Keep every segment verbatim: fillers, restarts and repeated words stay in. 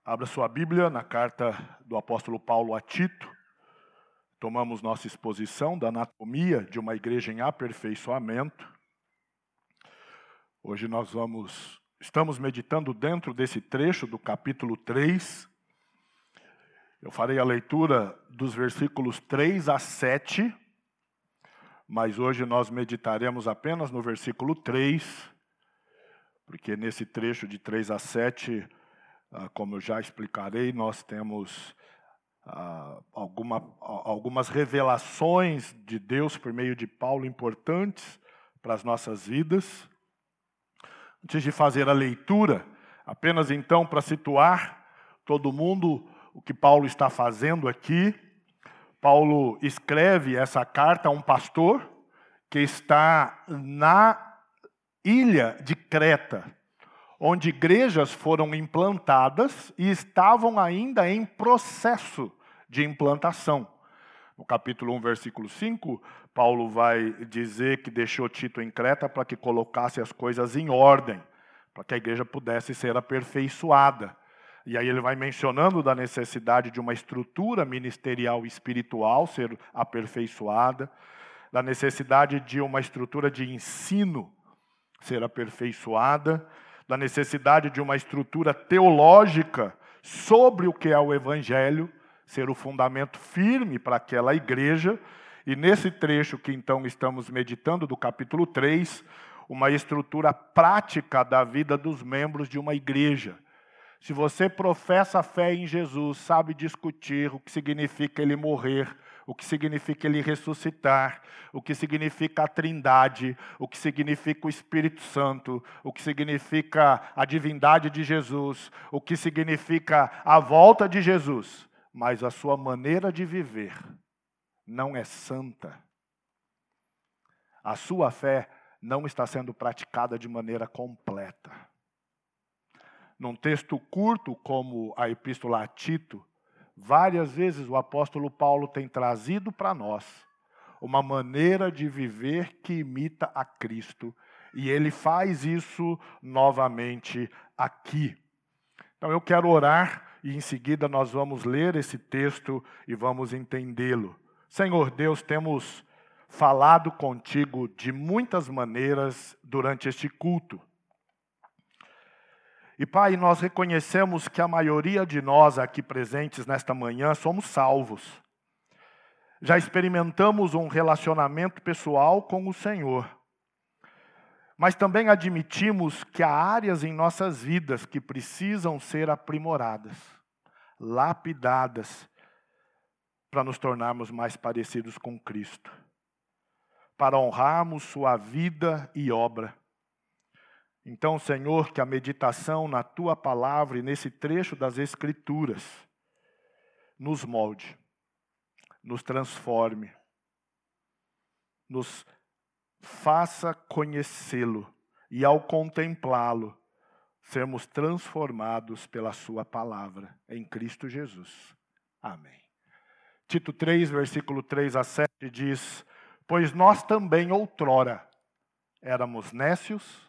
Abra sua Bíblia na carta do apóstolo Paulo a Tito. Tomamos nossa exposição da anatomia de uma igreja em aperfeiçoamento. Hoje nós vamos, estamos meditando dentro desse trecho do capítulo três. Eu farei a leitura dos versículos três a sete, mas hoje nós meditaremos apenas no versículo três, porque nesse trecho de três a sete, como eu já explicarei, nós temos ah, alguma, algumas revelações de Deus por meio de Paulo importantes para as nossas vidas. Antes de fazer a leitura, apenas então para situar todo mundo o que Paulo está fazendo aqui, Paulo escreve essa carta a um pastor que está na ilha de Creta, onde igrejas foram implantadas e estavam ainda em processo de implantação. No capítulo um, versículo cinco, Paulo vai dizer que deixou Tito em Creta para que colocasse as coisas em ordem, para que a igreja pudesse ser aperfeiçoada. E aí ele vai mencionando da necessidade de uma estrutura ministerial e espiritual ser aperfeiçoada, da necessidade de uma estrutura de ensino ser aperfeiçoada, da necessidade de uma estrutura teológica sobre o que é o Evangelho, ser o fundamento firme para aquela igreja. E nesse trecho que então estamos meditando do capítulo três, uma estrutura prática da vida dos membros de uma igreja. Se você professa a fé em Jesus, sabe discutir o que significa ele morrer, o que significa ele ressuscitar, o que significa a Trindade, o que significa o Espírito Santo, o que significa a divindade de Jesus, o que significa a volta de Jesus, mas a sua maneira de viver não é santa. A sua fé não está sendo praticada de maneira completa. Num texto curto como a Epístola a Tito, várias vezes o apóstolo Paulo tem trazido para nós uma maneira de viver que imita a Cristo. E ele faz isso novamente aqui. Então eu quero orar e em seguida nós vamos ler esse texto e vamos entendê-lo. Senhor Deus, temos falado contigo de muitas maneiras durante este culto. E Pai, nós reconhecemos que a maioria de nós aqui presentes nesta manhã somos salvos. Já experimentamos um relacionamento pessoal com o Senhor. Mas também admitimos que há áreas em nossas vidas que precisam ser aprimoradas, lapidadas, para nos tornarmos mais parecidos com Cristo, para honrarmos sua vida e obra. Então, Senhor, que a meditação na Tua palavra e nesse trecho das Escrituras nos molde, nos transforme, nos faça conhecê-lo e, ao contemplá-lo, sermos transformados pela Sua palavra, em Cristo Jesus. Amém. Tito três, versículo três a sete diz: pois nós também outrora éramos nécios,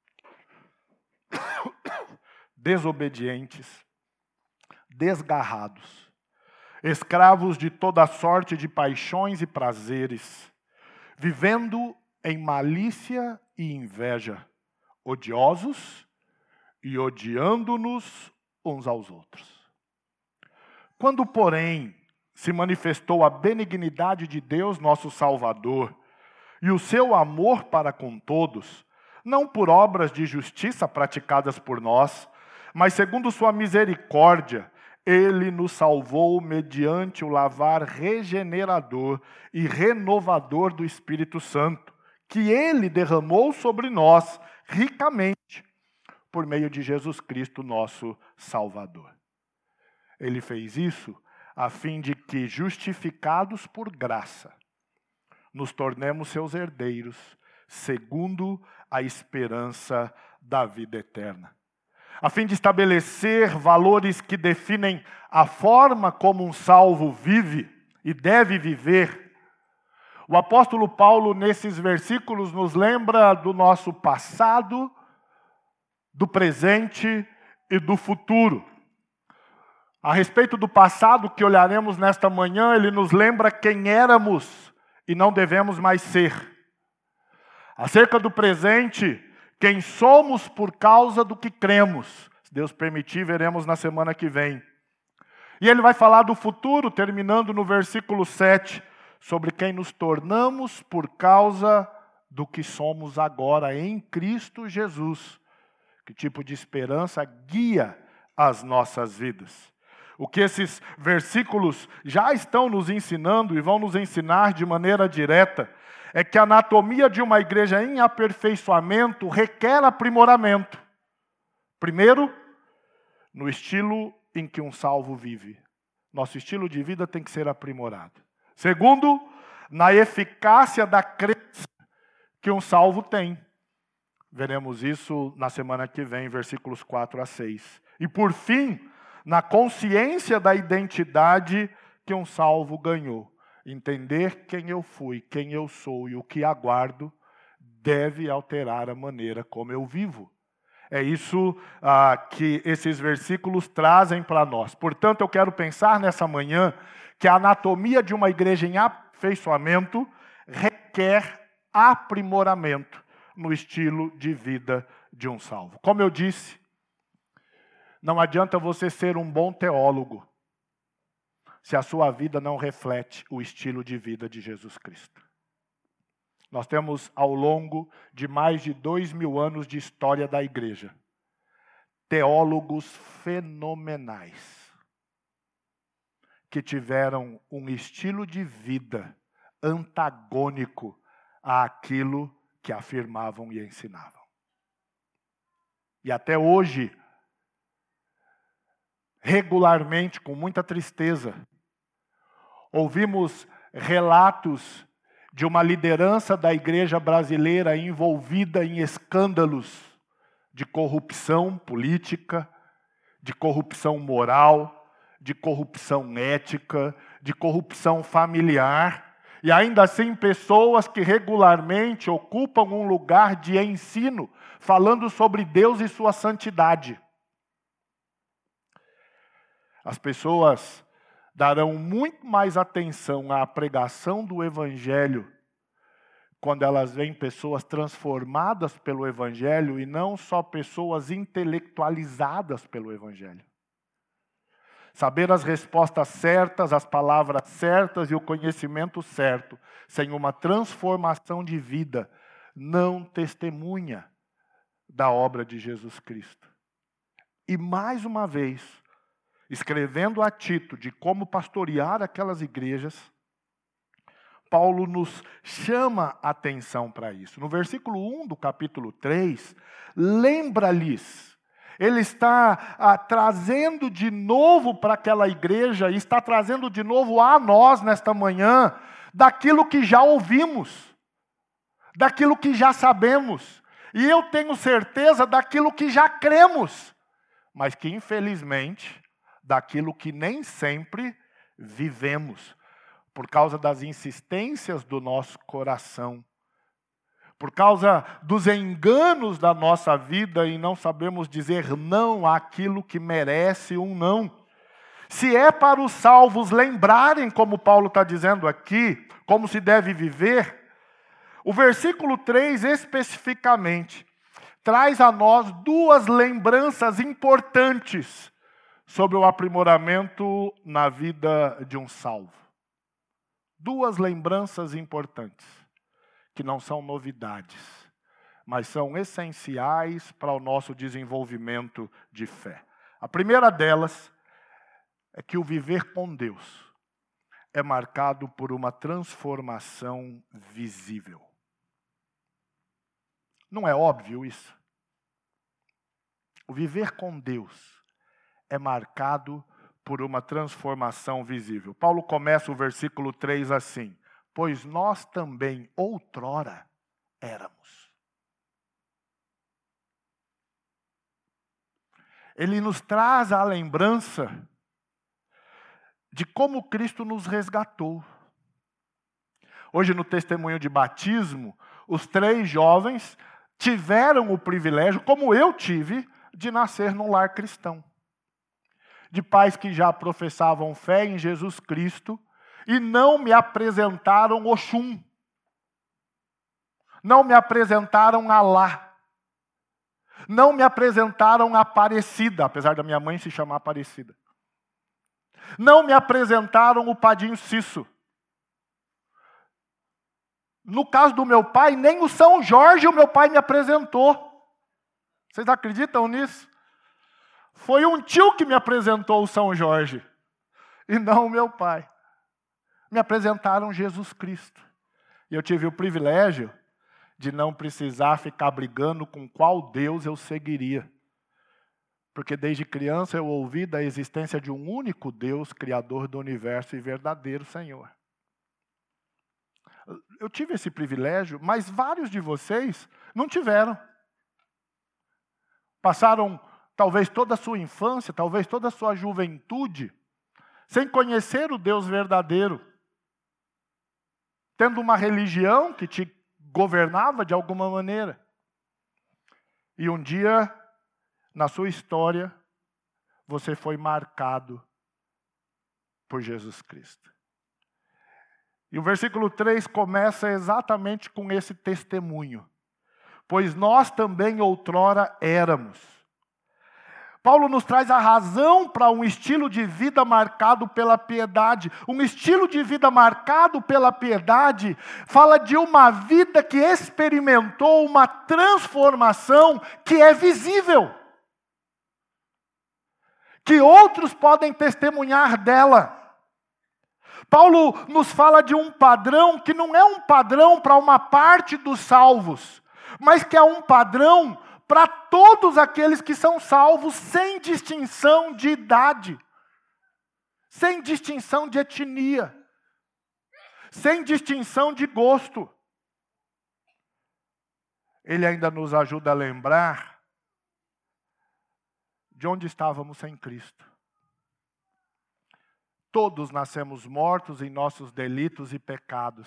desobedientes, desgarrados, escravos de toda sorte de paixões e prazeres, vivendo em malícia e inveja, odiosos e odiando-nos uns aos outros. Quando, porém, se manifestou a benignidade de Deus, nosso Salvador, e o seu amor para com todos, não por obras de justiça praticadas por nós, mas segundo sua misericórdia, ele nos salvou mediante o lavar regenerador e renovador do Espírito Santo, que ele derramou sobre nós ricamente, por meio de Jesus Cristo, nosso Salvador. Ele fez isso a fim de que, justificados por graça, nos tornemos seus herdeiros, segundo a esperança da vida eterna. A fim de estabelecer valores que definem a forma como um salvo vive e deve viver, o apóstolo Paulo, nesses versículos, nos lembra do nosso passado, do presente e do futuro. A respeito do passado que olharemos nesta manhã, ele nos lembra quem éramos e não devemos mais ser. Acerca do presente, quem somos por causa do que cremos. Se Deus permitir, veremos na semana que vem. E ele vai falar do futuro, terminando no versículo sete, sobre quem nos tornamos por causa do que somos agora em Cristo Jesus. Que tipo de esperança guia as nossas vidas? O que esses versículos já estão nos ensinando e vão nos ensinar de maneira direta é que a anatomia de uma igreja em aperfeiçoamento requer aprimoramento. Primeiro, no estilo em que um salvo vive. Nosso estilo de vida tem que ser aprimorado. Segundo, na eficácia da crença que um salvo tem. Veremos isso na semana que vem, versículos quatro a seis. E por fim, na consciência da identidade que um salvo ganhou. Entender quem eu fui, quem eu sou e o que aguardo deve alterar a maneira como eu vivo. É isso ah, que esses versículos trazem para nós. Portanto, eu quero pensar nessa manhã que a anatomia de uma igreja em aperfeiçoamento requer aprimoramento no estilo de vida de um salvo. Como eu disse, não adianta você ser um bom teólogo se a sua vida não reflete o estilo de vida de Jesus Cristo. Nós temos, ao longo de mais de dois mil anos de história da igreja, teólogos fenomenais que tiveram um estilo de vida antagônico àquilo que afirmavam e ensinavam. E até hoje, regularmente, com muita tristeza, ouvimos relatos de uma liderança da igreja brasileira envolvida em escândalos de corrupção política, de corrupção moral, de corrupção ética, de corrupção familiar, e ainda assim pessoas que regularmente ocupam um lugar de ensino, falando sobre Deus e sua santidade. As pessoas darão muito mais atenção à pregação do Evangelho quando elas veem pessoas transformadas pelo Evangelho e não só pessoas intelectualizadas pelo Evangelho. Saber as respostas certas, as palavras certas e o conhecimento certo, sem uma transformação de vida, não testemunha da obra de Jesus Cristo. E mais uma vez, escrevendo a Tito de como pastorear aquelas igrejas, Paulo nos chama a atenção para isso. No versículo um do capítulo três, lembra-lhes, ele está ah, trazendo de novo para aquela igreja, e está trazendo de novo a nós nesta manhã, daquilo que já ouvimos, daquilo que já sabemos, e eu tenho certeza daquilo que já cremos, mas que infelizmente, daquilo que nem sempre vivemos, por causa das insistências do nosso coração, por causa dos enganos da nossa vida e não sabemos dizer não àquilo que merece um não. Se é para os salvos lembrarem, como Paulo está dizendo aqui, como se deve viver, o versículo três especificamente traz a nós duas lembranças importantes sobre o aprimoramento na vida de um salvo. Duas lembranças importantes, que não são novidades, mas são essenciais para o nosso desenvolvimento de fé. A primeira delas é que o viver com Deus é marcado por uma transformação visível. Não é óbvio isso? O viver com Deus é marcado por uma transformação visível. Paulo começa o versículo três assim: pois nós também outrora éramos. Ele nos traz a lembrança de como Cristo nos resgatou. Hoje, no testemunho de batismo, os três jovens tiveram o privilégio, como eu tive, de nascer num lar cristão. de pais que já professavam fé em Jesus Cristo e não me apresentaram Oxum. Não me apresentaram Alá. Não me apresentaram Aparecida, apesar da minha mãe se chamar Aparecida. Não me apresentaram o Padinho Cisso. No caso do meu pai, nem o São Jorge o meu pai me apresentou. Vocês acreditam nisso? Foi um tio que me apresentou o São Jorge, e não o meu pai. Me apresentaram Jesus Cristo. E eu tive o privilégio de não precisar ficar brigando com qual Deus eu seguiria. Porque desde criança eu ouvi da existência de um único Deus, Criador do universo e verdadeiro Senhor. Eu tive esse privilégio, mas vários de vocês não tiveram. Passaram talvez toda a sua infância, talvez toda a sua juventude, sem conhecer o Deus verdadeiro, tendo uma religião que te governava de alguma maneira. E um dia, na sua história, você foi marcado por Jesus Cristo. E o versículo três começa exatamente com esse testemunho. Pois nós também outrora éramos. Paulo nos traz a razão para um estilo de vida marcado pela piedade. Um estilo de vida marcado pela piedade fala de uma vida que experimentou uma transformação que é visível. Que outros podem testemunhar dela. Paulo nos fala de um padrão que não é um padrão para uma parte dos salvos, mas que é um padrão para todos aqueles que são salvos, sem distinção de idade, sem distinção de etnia, sem distinção de gosto. Ele ainda nos ajuda a lembrar de onde estávamos sem Cristo. Todos nascemos mortos em nossos delitos e pecados.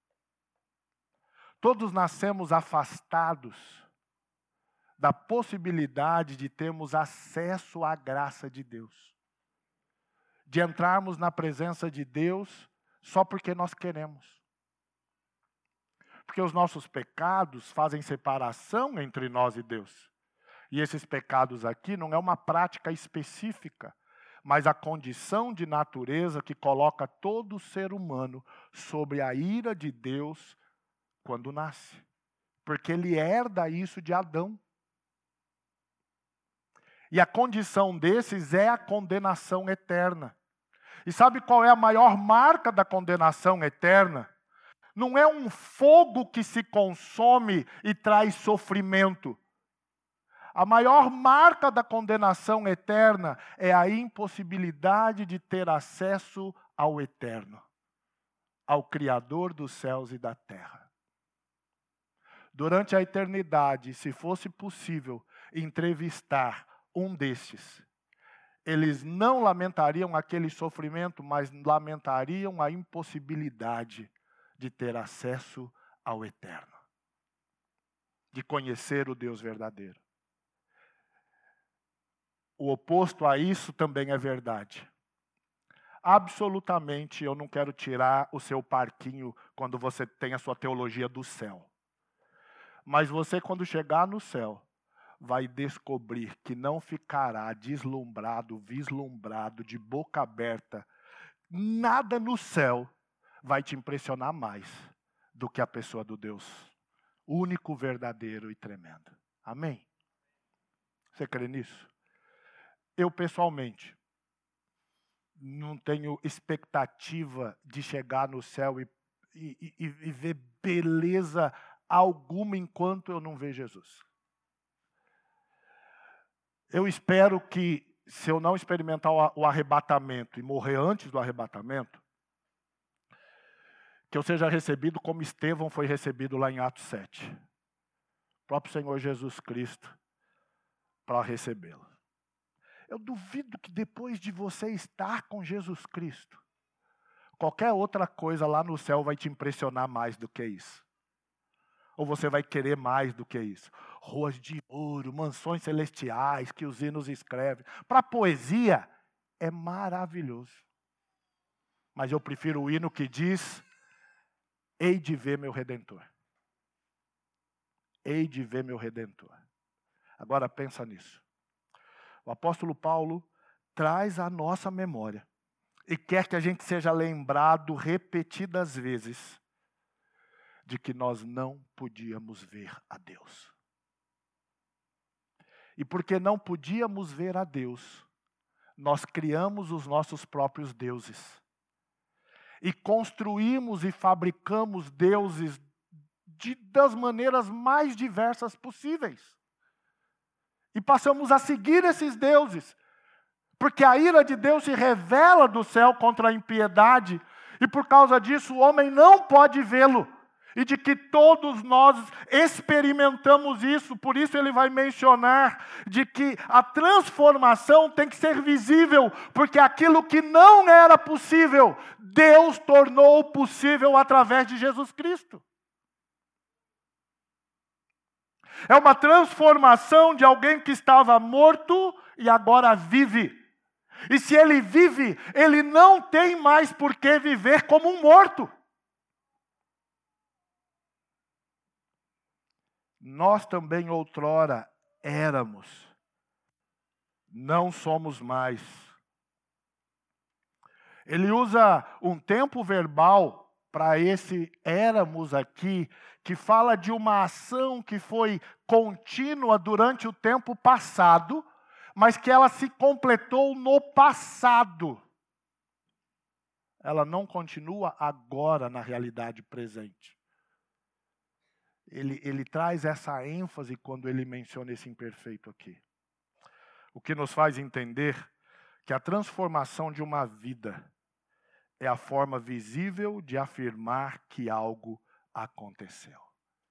Todos nascemos afastados da possibilidade de termos acesso à graça de Deus. De entrarmos na presença de Deus só porque nós queremos. Porque os nossos pecados fazem separação entre nós e Deus. E esses pecados aqui não é uma prática específica, mas a condição de natureza que coloca todo ser humano sobre a ira de Deus quando nasce. Porque ele herda isso de Adão. E a condição desses é a condenação eterna. E sabe qual é a maior marca da condenação eterna? Não é um fogo que se consome e traz sofrimento. A maior marca da condenação eterna é a impossibilidade de ter acesso ao eterno, ao Criador dos céus e da terra. Durante a eternidade, se fosse possível entrevistar um destes, eles não lamentariam aquele sofrimento, mas lamentariam a impossibilidade de ter acesso ao eterno, de conhecer o Deus verdadeiro. O oposto a isso também é verdade. Absolutamente, eu não quero tirar o seu parquinho quando você tem a sua teologia do céu. Mas você, quando chegar no céu, vai descobrir que não ficará deslumbrado, vislumbrado, de boca aberta. Nada no céu vai te impressionar mais do que a pessoa do Deus único, verdadeiro e tremendo. Amém? Você crê nisso? Eu, pessoalmente, não tenho expectativa de chegar no céu e, e, e, e ver beleza alguma enquanto eu não ver Jesus. Eu espero que, se eu não experimentar o arrebatamento e morrer antes do arrebatamento, que eu seja recebido como Estevão foi recebido lá em Atos sete. O próprio Senhor Jesus Cristo para recebê-lo. Eu duvido que depois de você estar com Jesus Cristo, qualquer outra coisa lá no céu vai te impressionar mais do que isso. Ou você vai querer mais do que isso. Ruas de ouro, mansões celestiais que os hinos escrevem. Para a poesia, é maravilhoso. Mas eu prefiro o hino que diz: hei de ver meu Redentor. Hei de ver meu Redentor. Agora pensa nisso. O apóstolo Paulo traz à nossa memória e quer que a gente seja lembrado repetidas vezes de que nós não podíamos ver a Deus. E porque não podíamos ver a Deus, nós criamos os nossos próprios deuses. E construímos e fabricamos deuses de, das maneiras mais diversas possíveis. E passamos a seguir esses deuses. Porque a ira de Deus se revela do céu contra a impiedade. E por causa disso o homem não pode vê-lo. E de que todos nós experimentamos isso. Por isso ele vai mencionar de que a transformação tem que ser visível. Porque aquilo que não era possível, Deus tornou possível através de Jesus Cristo. É uma transformação de alguém que estava morto e agora vive. E se ele vive, ele não tem mais por que viver como um morto. Nós também outrora éramos, não somos mais. Ele usa um tempo verbal para esse éramos aqui, que fala de uma ação que foi contínua durante o tempo passado, mas que ela se completou no passado. Ela não continua agora na realidade presente. Ele, ele traz essa ênfase quando ele menciona esse imperfeito aqui. O que nos faz entender que a transformação de uma vida é a forma visível de afirmar que algo aconteceu.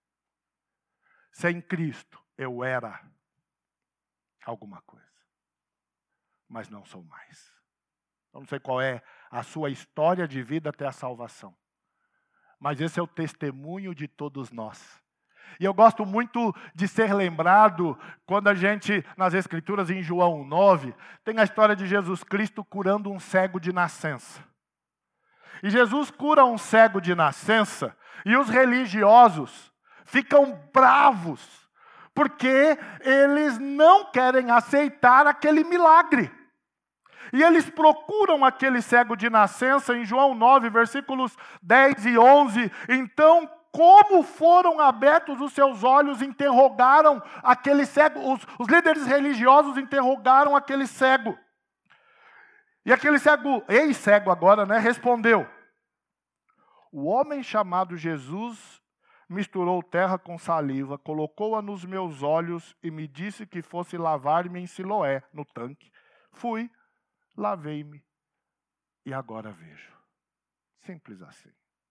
Sem Cristo, eu era alguma coisa, mas não sou mais. Eu não sei qual é a sua história de vida até a salvação, mas esse é o testemunho de todos nós. E eu gosto muito de ser lembrado quando a gente, nas Escrituras, em João nove, tem a história de Jesus Cristo curando um cego de nascença. E Jesus cura um cego de nascença, e os religiosos ficam bravos, porque eles não querem aceitar aquele milagre. E eles procuram aquele cego de nascença em João nove, versículos dez e onze. Então, como foram abertos os seus olhos, interrogaram aquele cego, os, os líderes religiosos interrogaram aquele cego. E aquele cego, ex-cego agora, né, respondeu: o homem chamado Jesus misturou terra com saliva, colocou-a nos meus olhos e me disse que fosse lavar-me em Siloé, no tanque. Fui, lavei-me e agora vejo. Simples assim.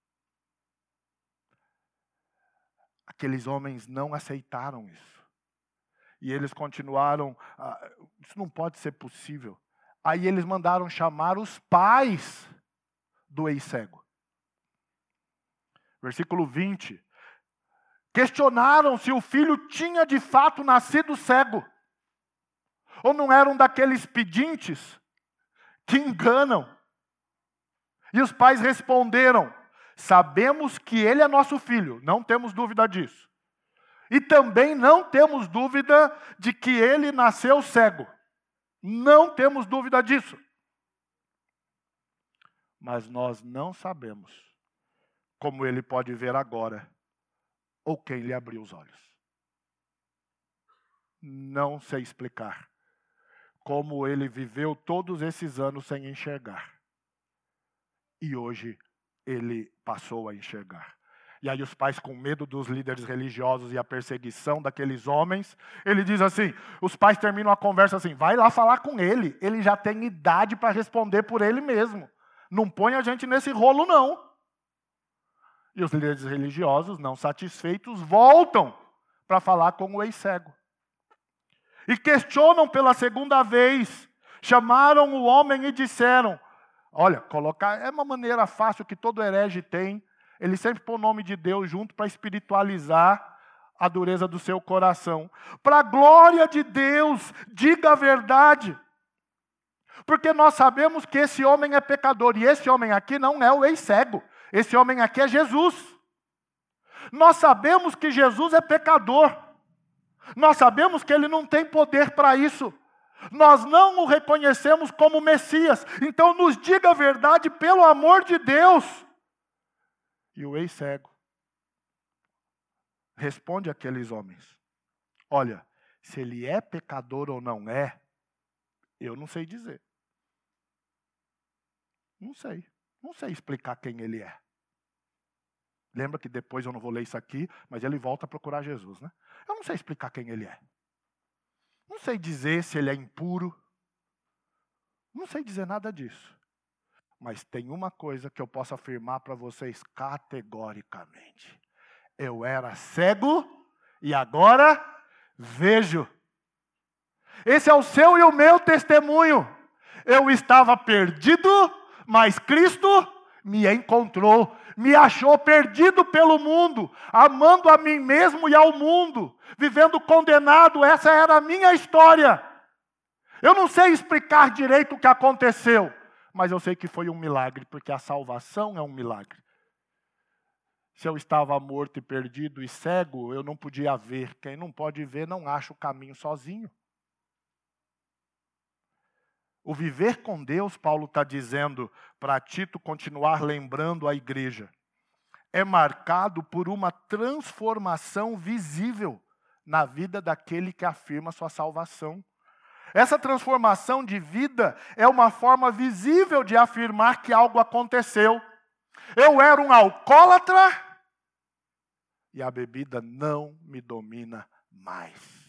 Aqueles homens não aceitaram isso. E eles continuaram, ah, isso não pode ser possível. Aí eles mandaram chamar os pais do ex-cego. Versículo vinte. Questionaram se o filho tinha de fato nascido cego. Ou não eram daqueles pedintes que enganam. E os pais responderam: sabemos que ele é nosso filho, não temos dúvida disso. E também não temos dúvida de que ele nasceu cego. Não temos dúvida disso. Mas nós não sabemos como ele pode ver agora, ou quem lhe abriu os olhos. Não sei explicar como ele viveu todos esses anos sem enxergar. E hoje ele passou a enxergar. E aí os pais, com medo dos líderes religiosos e a perseguição daqueles homens, ele diz assim, os pais terminam a conversa assim: vai lá falar com ele, ele já tem idade para responder por ele mesmo. Não põe a gente nesse rolo não. E os líderes religiosos, não satisfeitos, voltam para falar com o ex-cego. E questionam pela segunda vez, chamaram o homem e disseram: olha, colocar é uma maneira fácil que todo herege tem. Ele sempre põe o nome de Deus junto para espiritualizar a dureza do seu coração. Para a glória de Deus, diga a verdade. Porque nós sabemos que esse homem é pecador, e esse homem aqui não é o ex-cego, esse homem aqui é Jesus. Nós sabemos que Jesus é pecador, nós sabemos que ele não tem poder para isso, nós não o reconhecemos como Messias, então nos diga a verdade pelo amor de Deus. E o ex-cego responde àqueles homens: olha, se ele é pecador ou não é, eu não sei dizer. Não sei. Não sei explicar quem ele é. Lembra que depois eu não vou ler isso aqui, mas ele volta a procurar Jesus, né? Eu não sei explicar quem ele é. Não sei dizer se ele é impuro. Não sei dizer nada disso. Mas tem uma coisa que eu posso afirmar para vocês categoricamente. Eu era cego e agora vejo. Esse é o seu e o meu testemunho. Eu estava perdido, mas Cristo me encontrou, me achou perdido pelo mundo, amando a mim mesmo e ao mundo, vivendo condenado. Essa era a minha história. Eu não sei explicar direito o que aconteceu, mas eu sei que foi um milagre, porque a salvação é um milagre. Se eu estava morto e perdido e cego, eu não podia ver. Quem não pode ver não acha o caminho sozinho. O viver com Deus, Paulo está dizendo para Tito continuar lembrando a igreja, é marcado por uma transformação visível na vida daquele que afirma sua salvação. Essa transformação de vida é uma forma visível de afirmar que algo aconteceu. Eu era um alcoólatra e a bebida não me domina mais.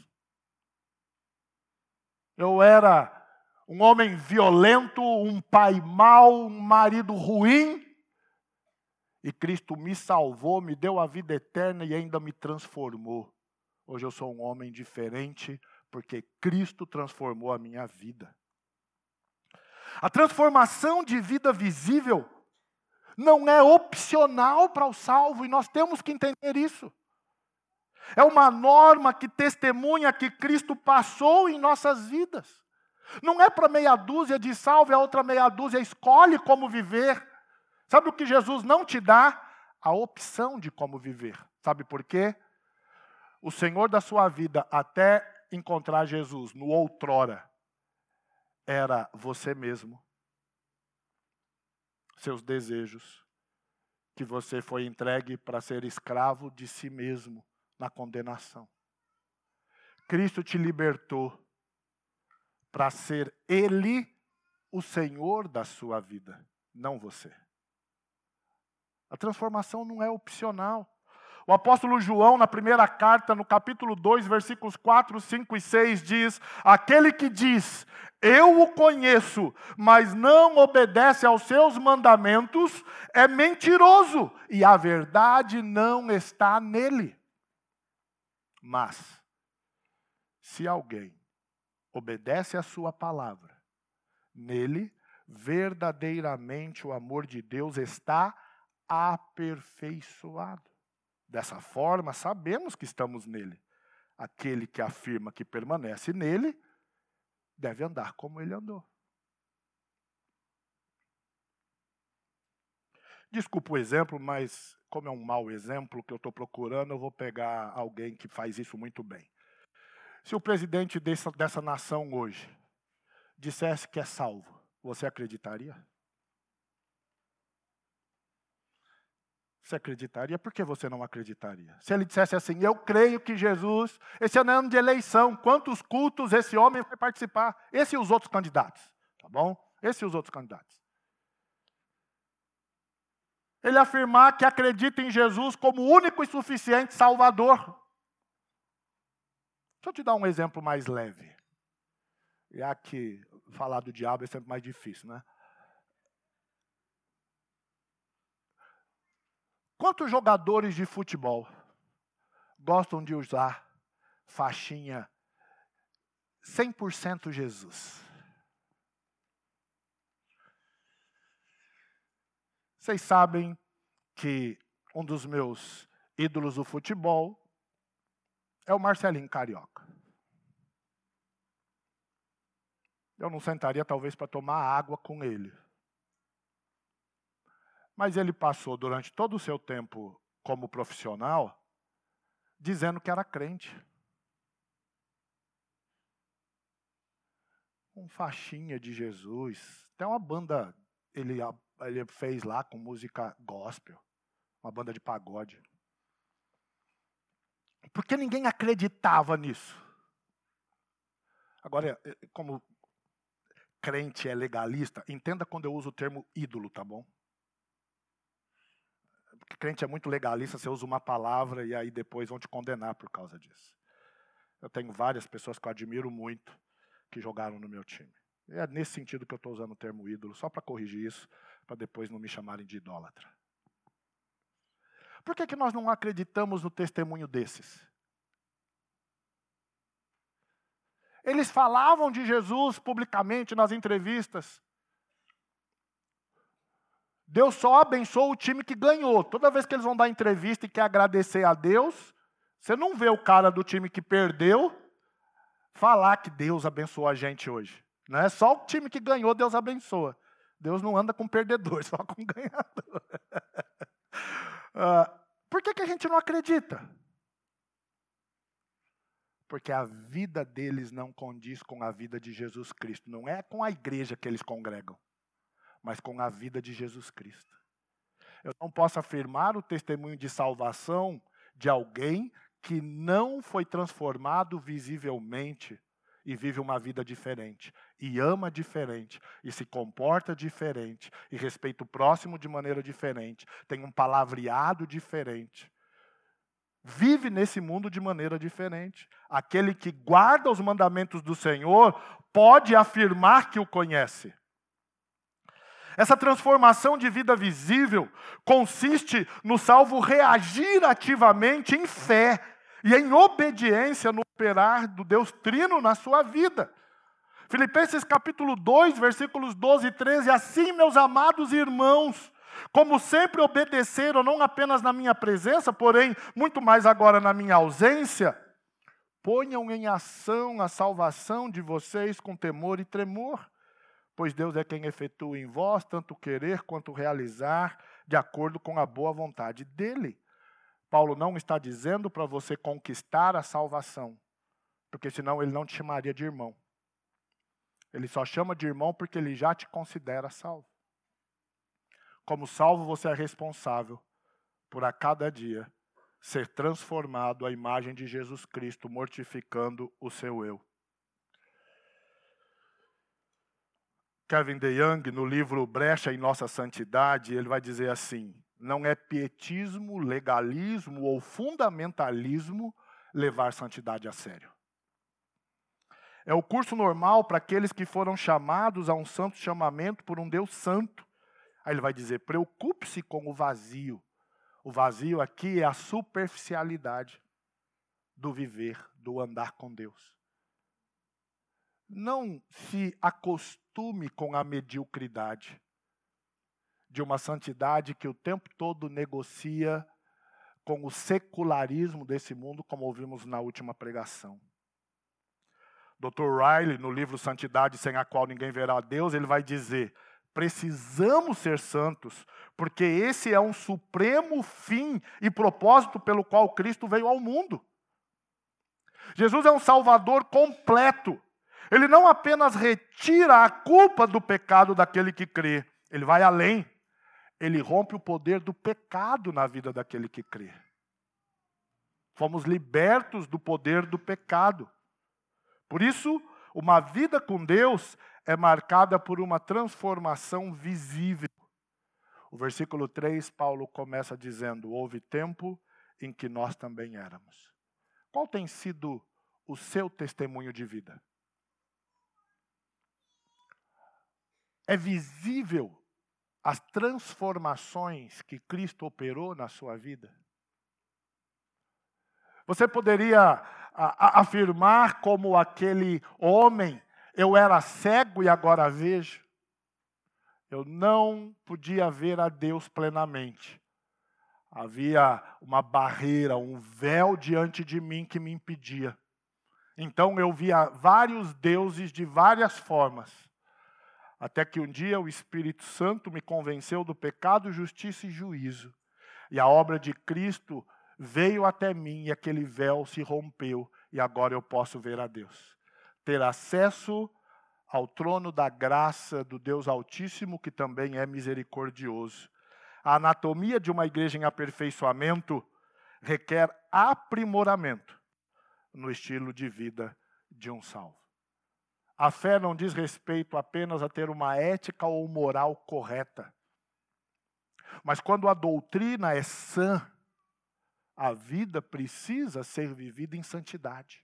Eu era um homem violento, um pai mau, um marido ruim, e Cristo me salvou, me deu a vida eterna e ainda me transformou. Hoje eu sou um homem diferente, porque Cristo transformou a minha vida. A transformação de vida visível não é opcional para o salvo, e nós temos que entender isso. É uma norma que testemunha que Cristo passou em nossas vidas. Não é para meia dúzia de salvo, a outra meia dúzia escolhe como viver. Sabe o que Jesus não te dá? A opção de como viver. Sabe por quê? O Senhor da sua vida, até encontrar Jesus no outrora, era você mesmo, seus desejos, que você foi entregue para ser escravo de si mesmo na condenação. Cristo te libertou para ser Ele o Senhor da sua vida, não você. A transformação não é opcional. O apóstolo João, na primeira carta, no capítulo dois, versículos quatro, cinco e seis, diz: aquele que diz, eu o conheço, mas não obedece aos seus mandamentos, é mentiroso, e a verdade não está nele. Mas, se alguém obedece a sua palavra, nele, verdadeiramente o amor de Deus está aperfeiçoado. Dessa forma, sabemos que estamos nele. Aquele que afirma que permanece nele, deve andar como ele andou. Desculpa o exemplo, mas como é um mau exemplo que eu estou procurando, eu vou pegar alguém que faz isso muito bem. Se o presidente dessa, dessa nação hoje dissesse que é salvo, você acreditaria? Você acreditaria? Por que você não acreditaria? Se ele dissesse assim, eu creio que Jesus, esse ano é ano de eleição, quantos cultos esse homem vai participar? Esse e os outros candidatos, tá bom? Esse e os outros candidatos. Ele afirmar que acredita em Jesus como único e suficiente Salvador. Deixa eu te dar um exemplo mais leve. E aqui, falar do diabo é sempre mais difícil, né? Quantos jogadores de futebol gostam de usar faixinha cem por cento Jesus? Vocês sabem que um dos meus ídolos do futebol é o Marcelinho Carioca. eu não sentaria talvez para tomar água com ele. Mas ele passou durante todo o seu tempo como profissional dizendo que era crente. Um faixinha de Jesus. Tem uma banda, ele, ele fez lá com música gospel, uma banda de pagode. Porque ninguém acreditava nisso. Agora, como crente é legalista, entenda quando eu uso o termo ídolo, tá bom? Porque crente é muito legalista, você usa uma palavra e aí depois vão te condenar por causa disso. Eu tenho várias pessoas que eu admiro muito, que jogaram no meu time. É nesse sentido que eu estou usando o termo ídolo, só para corrigir isso, para depois não me chamarem de idólatra. Por que que nós não acreditamos no testemunho desses? Eles falavam de Jesus publicamente nas entrevistas. Deus só abençoa o time que ganhou. Toda vez que eles vão dar entrevista e quer agradecer a Deus, você não vê o cara do time que perdeu falar que Deus abençoou a gente hoje. Não é só o time que ganhou, Deus abençoa. Deus não anda com perdedor, só com ganhador. uh, por que que a gente não acredita? Porque a vida deles não condiz com a vida de Jesus Cristo. Não é com a igreja que eles congregam, mas com a vida de Jesus Cristo. Eu não posso afirmar o testemunho de salvação de alguém que não foi transformado visivelmente e vive uma vida diferente, e ama diferente, e se comporta diferente, e respeita o próximo de maneira diferente, tem um palavreado diferente. Vive nesse mundo de maneira diferente. Aquele que guarda os mandamentos do Senhor pode afirmar que o conhece. Essa transformação de vida visível consiste no salvo reagir ativamente em fé e em obediência no operar do Deus Trino na sua vida. Filipenses capítulo dois, versículos doze e treze. Assim, meus amados irmãos, como sempre obedeceram, não apenas na minha presença, porém, muito mais agora na minha ausência, ponham em ação a salvação de vocês com temor e tremor, pois Deus é quem efetua em vós tanto querer quanto realizar, de acordo com a boa vontade dEle. Paulo não está dizendo para você conquistar a salvação, porque senão ele não te chamaria de irmão. Ele só chama de irmão porque ele já te considera salvo. Como salvo, você é responsável por a cada dia ser transformado à imagem de Jesus Cristo, mortificando o seu eu. Kevin DeYoung, no livro Brecha em Nossa Santidade, ele vai dizer assim: não é pietismo, legalismo ou fundamentalismo levar santidade a sério. É o curso normal para aqueles que foram chamados a um santo chamamento por um Deus santo. Aí ele vai dizer, preocupe-se com o vazio. O vazio aqui é a superficialidade do viver, do andar com Deus. Não se acostume com a mediocridade de uma santidade que o tempo todo negocia com o secularismo desse mundo, como ouvimos na última pregação. doutor Riley, no livro Santidade sem a qual ninguém verá a Deus, ele vai dizer, precisamos ser santos, porque esse é um supremo fim e propósito pelo qual Cristo veio ao mundo. Jesus é um Salvador completo. Ele não apenas retira a culpa do pecado daquele que crê, ele vai além. Ele rompe o poder do pecado na vida daquele que crê. Fomos libertos do poder do pecado. Por isso, uma vida com Deus é marcada por uma transformação visível. O versículo três, Paulo começa dizendo, houve tempo em que nós também éramos. Qual tem sido o seu testemunho de vida? É visível as transformações que Cristo operou na sua vida? Você poderia a, a, afirmar como aquele homem, eu era cego e agora vejo? Eu não podia ver a Deus plenamente. Havia uma barreira, um véu diante de mim que me impedia. Então eu via vários deuses de várias formas, até que um dia o Espírito Santo me convenceu do pecado, justiça e juízo. E a obra de Cristo veio até mim e aquele véu se rompeu e agora eu posso ver a Deus. Ter acesso ao trono da graça do Deus Altíssimo, que também é misericordioso. A anatomia de uma igreja em aperfeiçoamento requer aprimoramento no estilo de vida de um salvo. A fé não diz respeito apenas a ter uma ética ou moral correta. Mas quando a doutrina é sã, a vida precisa ser vivida em santidade.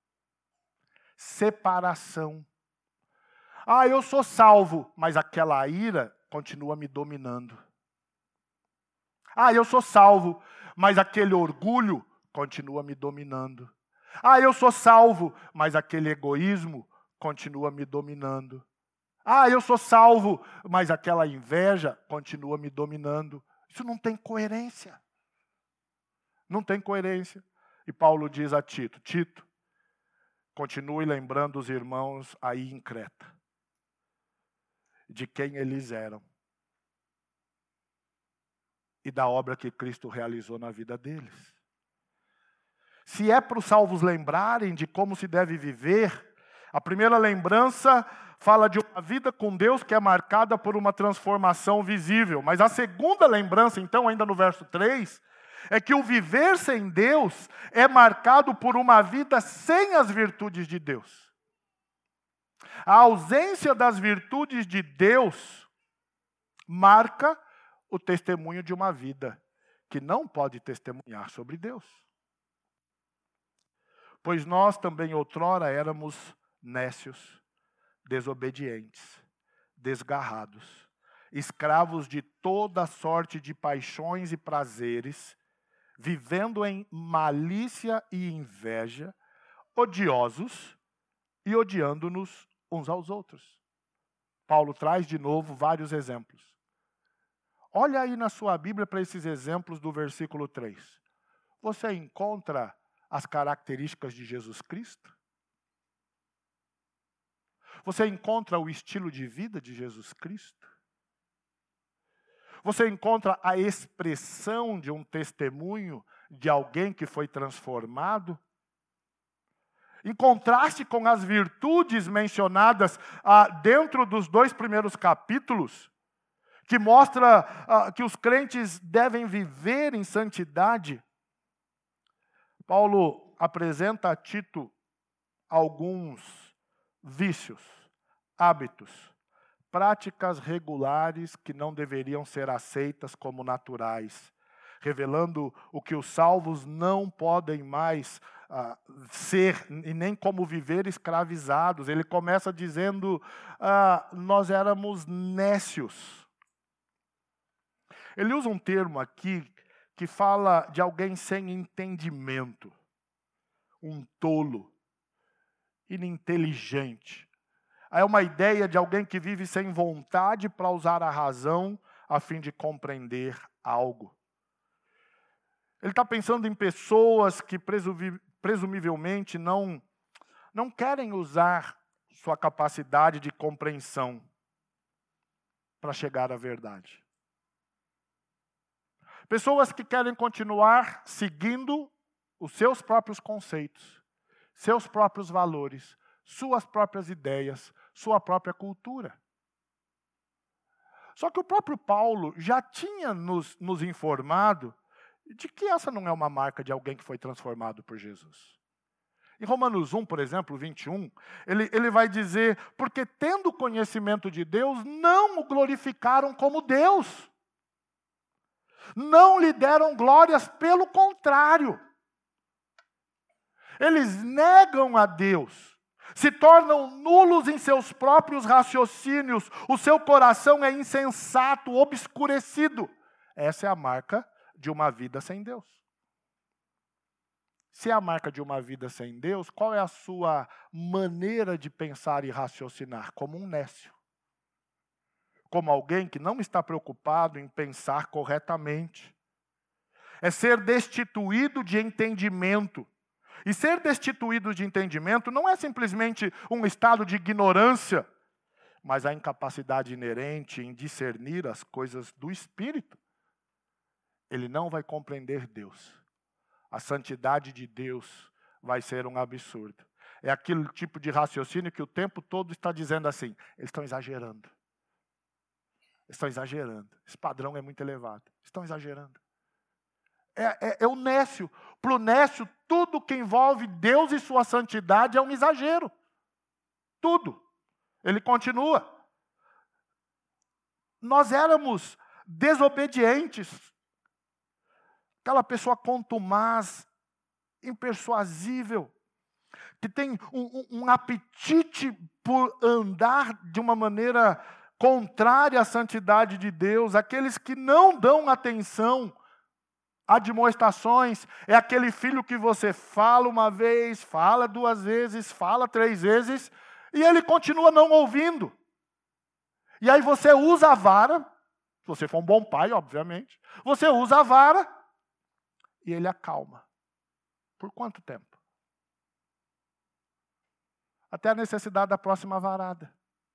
Separação. Ah, eu sou salvo, mas aquela ira continua me dominando. Ah, eu sou salvo, mas aquele orgulho continua me dominando. Ah, eu sou salvo, mas aquele egoísmo continua me dominando. Ah, eu sou salvo, mas aquela inveja continua me dominando. Isso não tem coerência. Não tem coerência. E Paulo diz a Tito, Tito, continue lembrando os irmãos aí em Creta, de quem eles eram e da obra que Cristo realizou na vida deles. Se é para os salvos lembrarem de como se deve viver, a primeira lembrança fala de uma vida com Deus que é marcada por uma transformação visível. Mas a segunda lembrança, então, ainda no verso três, é que o viver sem Deus é marcado por uma vida sem as virtudes de Deus. A ausência das virtudes de Deus marca o testemunho de uma vida que não pode testemunhar sobre Deus. Pois nós também outrora éramos nécios, desobedientes, desgarrados, escravos de toda sorte de paixões e prazeres, vivendo em malícia e inveja, odiosos e odiando-nos uns aos outros. Paulo traz de novo vários exemplos. Olha aí na sua Bíblia para esses exemplos do versículo três. Você encontra as características de Jesus Cristo? Você encontra o estilo de vida de Jesus Cristo? Você encontra a expressão de um testemunho de alguém que foi transformado? Em contraste com as virtudes mencionadas ah, dentro dos dois primeiros capítulos, que mostra ah, que os crentes devem viver em santidade, Paulo apresenta a Tito alguns vícios, hábitos, práticas regulares que não deveriam ser aceitas como naturais, revelando o que os salvos não podem mais ah, ser e nem como viver escravizados. Ele começa dizendo, ah, nós éramos nécios. Ele usa um termo aqui que fala de alguém sem entendimento, um tolo, ininteligente. É uma ideia de alguém que vive sem vontade para usar a razão a fim de compreender algo. Ele está pensando em pessoas que presumivelmente não, não querem usar sua capacidade de compreensão para chegar à verdade. Pessoas que querem continuar seguindo os seus próprios conceitos, seus próprios valores, suas próprias ideias, sua própria cultura. Só que o próprio Paulo já tinha nos, nos informado de que essa não é uma marca de alguém que foi transformado por Jesus. Em Romanos um, por exemplo, vinte e um, ele, ele vai dizer, porque tendo conhecimento de Deus, não o glorificaram como Deus. Não lhe deram glórias, pelo contrário. Eles negam a Deus, se tornam nulos em seus próprios raciocínios, o seu coração é insensato, obscurecido. Essa é a marca de uma vida sem Deus. Se é a marca de uma vida sem Deus, qual é a sua maneira de pensar e raciocinar? Como um nécio. Como alguém que não está preocupado em pensar corretamente. É ser destituído de entendimento. E ser destituído de entendimento não é simplesmente um estado de ignorância, mas a incapacidade inerente em discernir as coisas do Espírito. Ele não vai compreender Deus. A santidade de Deus vai ser um absurdo. É aquele tipo de raciocínio que o tempo todo está dizendo assim, eles estão exagerando. Eles estão exagerando. Esse padrão é muito elevado. Estão exagerando. É, é, é o nécio. Para o nécio, tudo que envolve Deus e sua santidade é um exagero. Tudo. Ele continua. Nós éramos desobedientes. Aquela pessoa contumaz, impersuasível, que tem um, um, um apetite por andar de uma maneira contrária à santidade de Deus, aqueles que não dão atenção admoestações, é aquele filho que você fala uma vez, fala duas vezes, fala três vezes, e ele continua não ouvindo. E aí você usa a vara, se você for um bom pai, obviamente, você usa a vara e ele acalma. Por quanto tempo? Até a necessidade da próxima varada.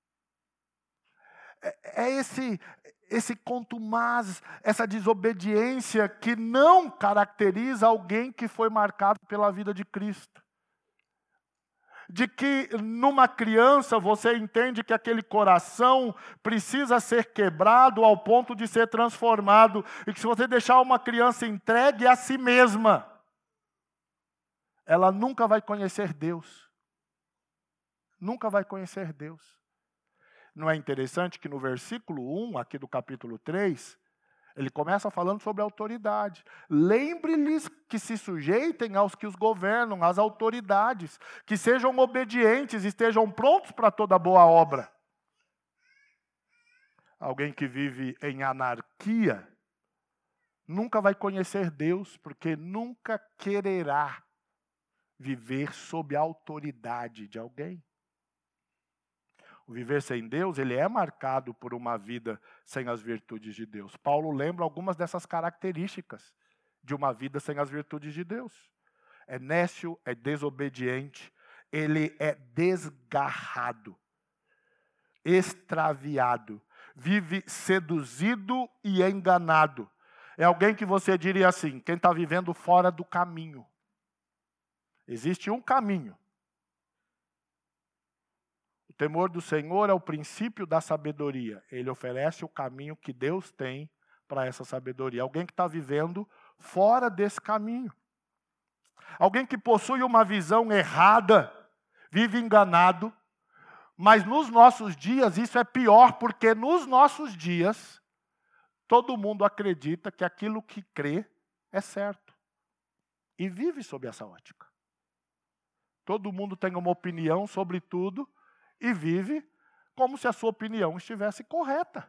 É, é esse... Esse contumaz, essa desobediência que não caracteriza alguém que foi marcado pela vida de Cristo. De que numa criança você entende que aquele coração precisa ser quebrado ao ponto de ser transformado. E que se você deixar uma criança entregue a si mesma, ela nunca vai conhecer Deus. Nunca vai conhecer Deus. Não é interessante que no versículo um, aqui do capítulo três, ele começa falando sobre a autoridade. Lembre-lhes que se sujeitem aos que os governam, às autoridades, que sejam obedientes, estejam prontos para toda boa obra. Alguém que vive em anarquia nunca vai conhecer Deus, porque nunca quererá viver sob a autoridade de alguém. O viver sem Deus, ele é marcado por uma vida sem as virtudes de Deus. Paulo lembra algumas dessas características de uma vida sem as virtudes de Deus. É nécio, é desobediente, ele é desgarrado, extraviado, vive seduzido e enganado. É alguém que você diria assim, quem está vivendo fora do caminho. Existe um caminho. O temor do Senhor é o princípio da sabedoria. Ele oferece o caminho que Deus tem para essa sabedoria. Alguém que está vivendo fora desse caminho. Alguém que possui uma visão errada, vive enganado. Mas nos nossos dias isso é pior, porque nos nossos dias todo mundo acredita que aquilo que crê é certo. E vive sob essa ótica. Todo mundo tem uma opinião sobre tudo e vive como se a sua opinião estivesse correta.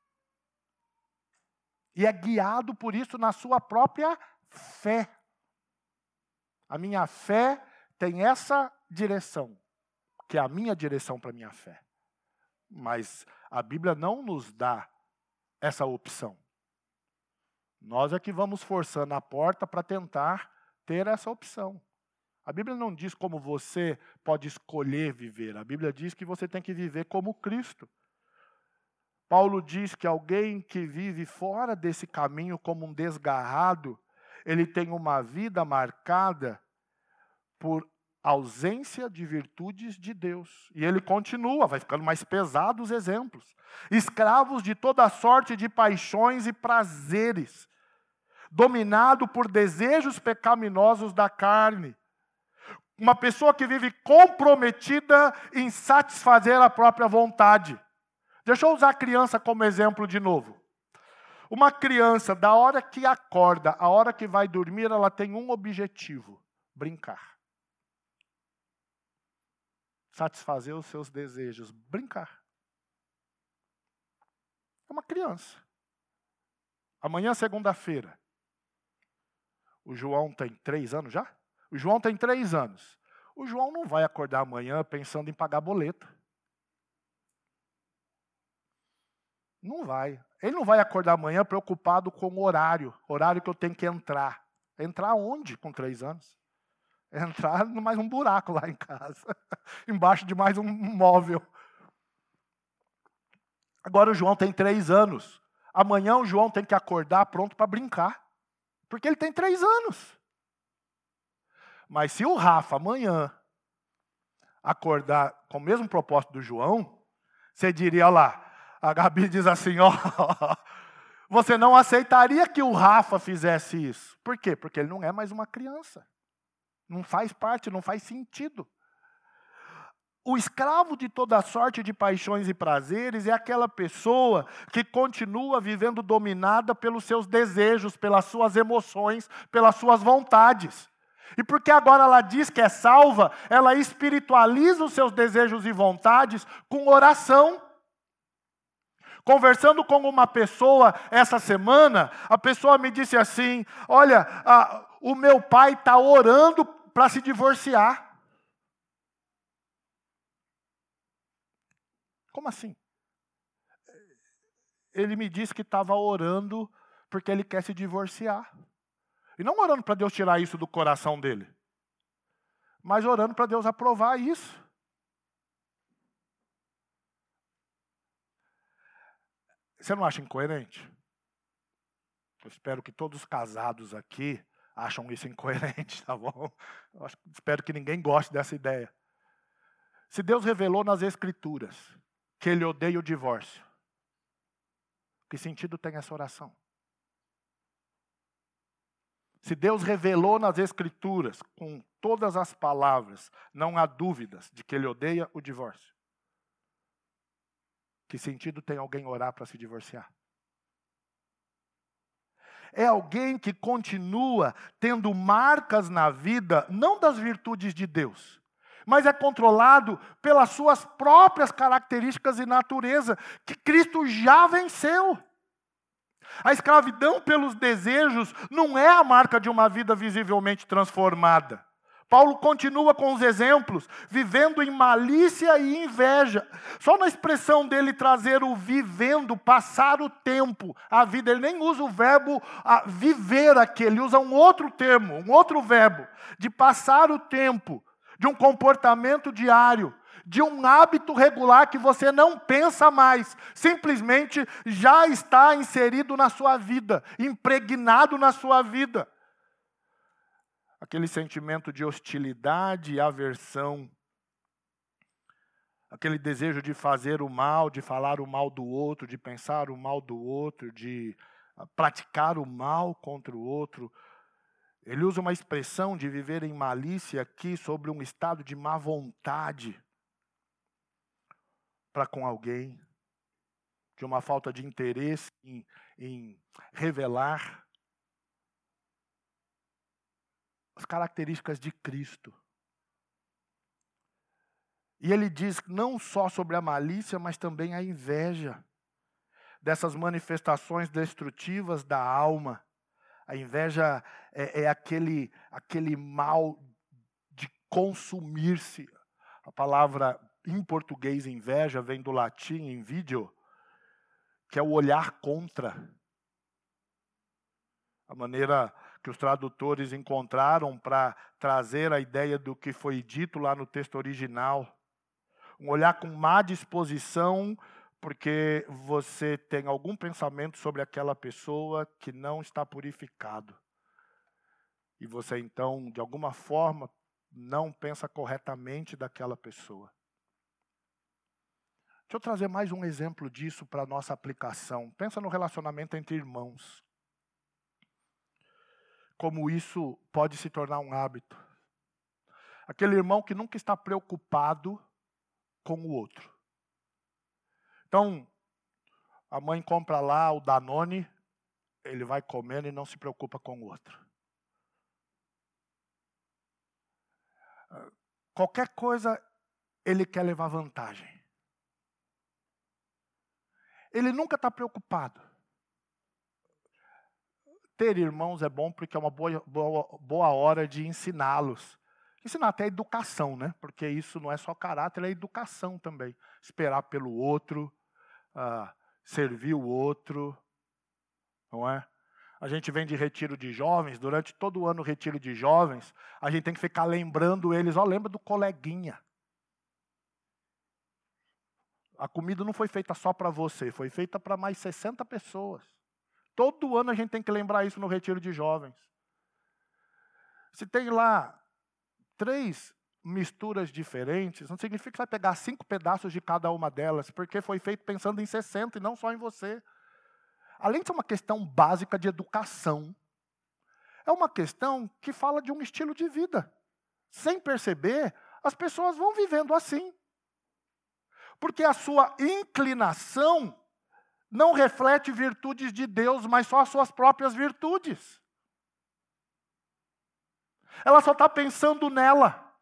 E é guiado por isso na sua própria fé. A minha fé tem essa direção, que é a minha direção para a minha fé. Mas a Bíblia não nos dá essa opção. Nós é que vamos forçando a porta para tentar ter essa opção. A Bíblia não diz como você pode escolher viver. A Bíblia diz que você tem que viver como Cristo. Paulo diz que alguém que vive fora desse caminho como um desgarrado, ele tem uma vida marcada por ausência de virtudes de Deus. E ele continua, vai ficando mais pesado os exemplos. Escravos de toda sorte de paixões e prazeres, dominado por desejos pecaminosos da carne. Uma pessoa que vive comprometida em satisfazer a própria vontade. Deixa eu usar a criança como exemplo de novo. Uma criança, da hora que acorda, a hora que vai dormir, ela tem um objetivo: brincar. Satisfazer os seus desejos, brincar. É uma criança. Amanhã, segunda-feira. O João tem três anos já? O João tem três anos. O João não vai acordar amanhã pensando em pagar boleto. Não vai. Ele não vai acordar amanhã preocupado com o horário. Horário que eu tenho que entrar. Entrar onde com três anos? Entrar em mais um buraco lá em casa, embaixo de mais um móvel. Agora o João tem três anos. Amanhã o João tem que acordar pronto para brincar, porque ele tem três anos. Mas se o Rafa amanhã acordar com o mesmo propósito do João, você diria, olha lá, a Gabi diz assim, ó, você não aceitaria que o Rafa fizesse isso. Por quê? Porque ele não é mais uma criança. Não faz parte, não faz sentido. O escravo de toda sorte de paixões e prazeres é aquela pessoa que continua vivendo dominada pelos seus desejos, pelas suas emoções, pelas suas vontades. E porque agora ela diz que é salva, ela espiritualiza os seus desejos e vontades com oração. Conversando com uma pessoa essa semana, a pessoa me disse assim, olha, a, o meu pai está orando para se divorciar. Como assim? Ele me disse que estava orando porque ele quer se divorciar. E não orando para Deus tirar isso do coração dele, mas orando para Deus aprovar isso. Você não acha incoerente? Eu espero que todos os casados aqui acham isso incoerente, tá bom? Eu acho, espero que ninguém goste dessa ideia. Se Deus revelou nas Escrituras que Ele odeia o divórcio, que sentido tem essa oração? Se Deus revelou nas Escrituras, com todas as palavras, não há dúvidas de que Ele odeia o divórcio, que sentido tem alguém orar para se divorciar? É alguém que continua tendo marcas na vida, não das virtudes de Deus, mas é controlado pelas suas próprias características e natureza, que Cristo já venceu. A escravidão pelos desejos não é a marca de uma vida visivelmente transformada. Paulo continua com os exemplos, vivendo em malícia e inveja. Só na expressão dele trazer o vivendo, passar o tempo, a vida, ele nem usa o verbo a, viver aqui, ele usa um outro termo, um outro verbo, de passar o tempo, de um comportamento diário, de um hábito regular que você não pensa mais, simplesmente já está inserido na sua vida, impregnado na sua vida. Aquele sentimento de hostilidade e aversão, aquele desejo de fazer o mal, de falar o mal do outro, de pensar o mal do outro, de praticar o mal contra o outro. Ele usa uma expressão de viver em malícia aqui sobre um estado de má vontade para com alguém, de uma falta de interesse em, em revelar as características de Cristo. E ele diz não só sobre a malícia, mas também a inveja, dessas manifestações destrutivas da alma. A inveja é, é aquele, aquele mal de consumir-se. A palavra em português inveja vem do latim invidio, que é o olhar contra. A maneira que os tradutores encontraram para trazer a ideia do que foi dito lá no texto original. Um olhar com má disposição, porque você tem algum pensamento sobre aquela pessoa que não está purificado. E você então, de alguma forma, não pensa corretamente daquela pessoa. Deixa eu trazer mais um exemplo disso para a nossa aplicação. Pensa no relacionamento entre irmãos. Como isso pode se tornar um hábito. Aquele irmão que nunca está preocupado com o outro. Então, a mãe compra lá o Danone, ele vai comendo e não se preocupa com o outro. Qualquer coisa, ele quer levar vantagem. Ele nunca está preocupado. Ter irmãos é bom porque é uma boa, boa, boa hora de ensiná-los. Ensinar até a educação, né? Porque isso não é só caráter, é educação também. Esperar pelo outro, uh, servir o outro, não é? A gente vem de retiro de jovens, durante todo o ano retiro de jovens, a gente tem que ficar lembrando eles, ó, lembra do coleguinha. A comida não foi feita só para você, foi feita para mais sessenta pessoas. Todo ano a gente tem que lembrar isso no retiro de jovens. Se tem lá três misturas diferentes, não significa que você vai pegar cinco pedaços de cada uma delas, porque foi feito pensando em sessenta e não só em você. Além de ser uma questão básica de educação, é uma questão que fala de um estilo de vida. Sem perceber, as pessoas vão vivendo assim. Porque a sua inclinação não reflete virtudes de Deus, mas só as suas próprias virtudes. Ela só está pensando nela,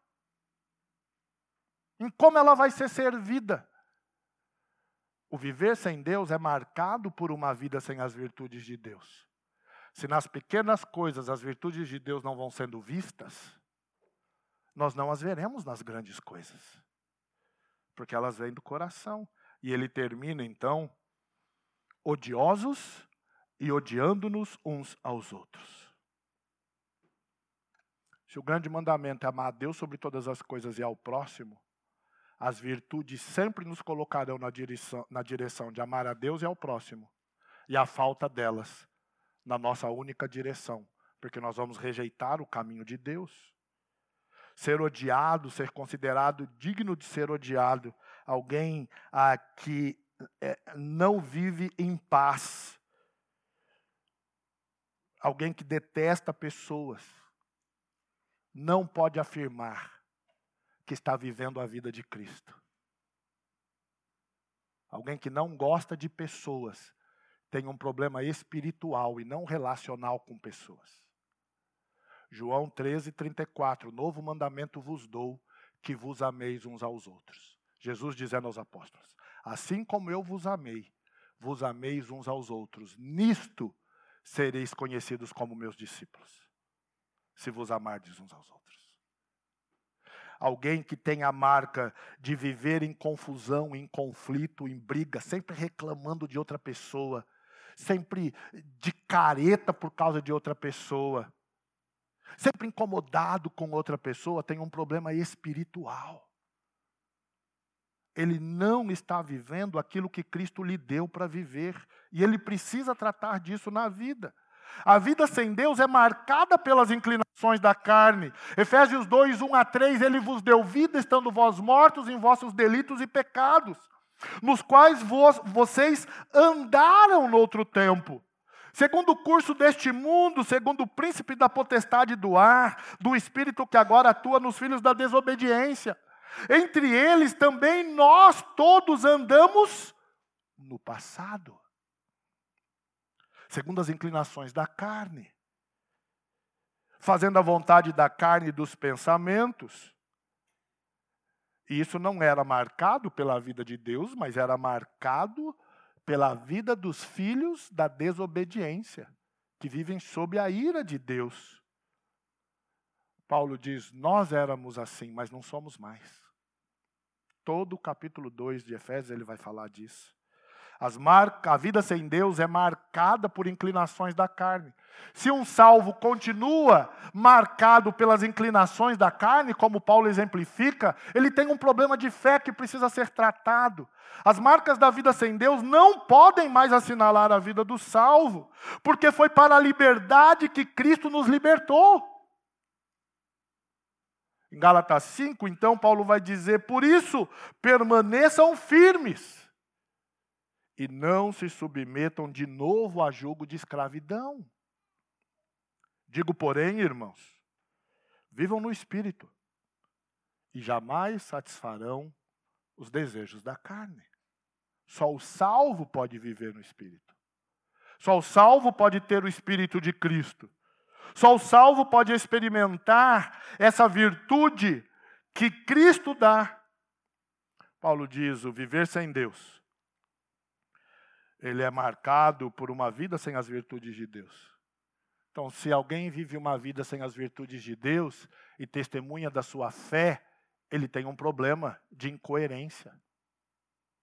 em como ela vai ser servida. O viver sem Deus é marcado por uma vida sem as virtudes de Deus. Se nas pequenas coisas as virtudes de Deus não vão sendo vistas, nós não as veremos nas grandes coisas. Porque elas vêm do coração. E ele termina então, odiosos e odiando-nos uns aos outros. Se o grande mandamento é amar a Deus sobre todas as coisas e ao próximo, as virtudes sempre nos colocarão na direção, na direção de amar a Deus e ao próximo. E a falta delas na nossa única direção. Porque nós vamos rejeitar o caminho de Deus. Ser odiado, ser considerado digno de ser odiado. Alguém ah, que é, não vive em paz. Alguém que detesta pessoas. Não pode afirmar que está vivendo a vida de Cristo. Alguém que não gosta de pessoas tem um problema espiritual e não relacional com pessoas. João treze, trinta e quatro, novo mandamento vos dou, que vos ameis uns aos outros. Jesus dizendo aos apóstolos, assim como eu vos amei, vos ameis uns aos outros. Nisto sereis conhecidos como meus discípulos, se vos amardes uns aos outros. Alguém que tem a marca de viver em confusão, em conflito, em briga, sempre reclamando de outra pessoa, sempre de careta por causa de outra pessoa, sempre incomodado com outra pessoa, tem um problema espiritual. Ele não está vivendo aquilo que Cristo lhe deu para viver, e ele precisa tratar disso na vida. A vida sem Deus é marcada pelas inclinações da carne. Efésios dois, um a três, ele vos deu vida, estando vós mortos em vossos delitos e pecados, nos quais vos, vocês andaram no outro tempo, segundo o curso deste mundo, segundo o príncipe da potestade do ar, do espírito que agora atua nos filhos da desobediência. Entre eles também nós todos andamos no passado, segundo as inclinações da carne, fazendo a vontade da carne e dos pensamentos. E isso não era marcado pela vida de Deus, mas era marcado pela vida dos filhos da desobediência, que vivem sob a ira de Deus. Paulo diz, nós éramos assim, mas não somos mais. Todo o capítulo dois de Efésios ele vai falar disso. As marca, a vida sem Deus é marcada por inclinações da carne. Se um salvo continua marcado pelas inclinações da carne, como Paulo exemplifica, ele tem um problema de fé que precisa ser tratado. As marcas da vida sem Deus não podem mais assinalar a vida do salvo, porque foi para a liberdade que Cristo nos libertou. Em Gálatas cinco, então, Paulo vai dizer, por isso, permaneçam firmes. E não se submetam de novo a jugo de escravidão. Digo, porém, irmãos, vivam no Espírito e jamais satisfarão os desejos da carne. Só o salvo pode viver no Espírito. Só o salvo pode ter o Espírito de Cristo. Só o salvo pode experimentar essa virtude que Cristo dá. Paulo diz, o viver sem Deus, ele é marcado por uma vida sem as virtudes de Deus. Então, se alguém vive uma vida sem as virtudes de Deus e testemunha da sua fé, ele tem um problema de incoerência.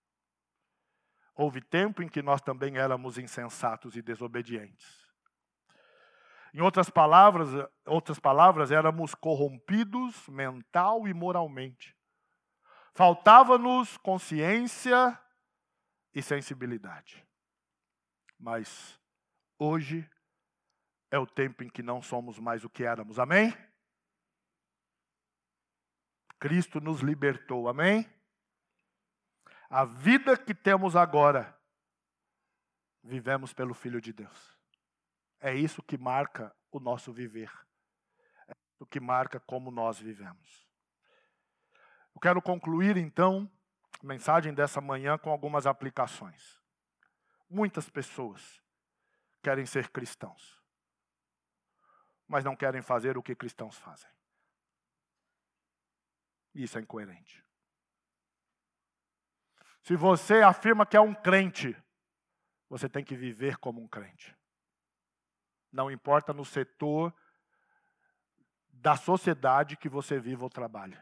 Houve tempo em que nós também éramos insensatos e desobedientes. Em outras palavras, outras palavras, éramos corrompidos mental e moralmente. Faltava-nos consciência e sensibilidade. Mas hoje é o tempo em que não somos mais o que éramos. Amém? Cristo nos libertou. Amém? A vida que temos agora, vivemos pelo Filho de Deus. É isso que marca o nosso viver. É isso que marca como nós vivemos. Eu quero concluir, então, a mensagem dessa manhã com algumas aplicações. Muitas pessoas querem ser cristãos, mas não querem fazer o que cristãos fazem. Isso é incoerente. Se você afirma que é um crente, você tem que viver como um crente. Não importa no setor da sociedade que você viva ou trabalha.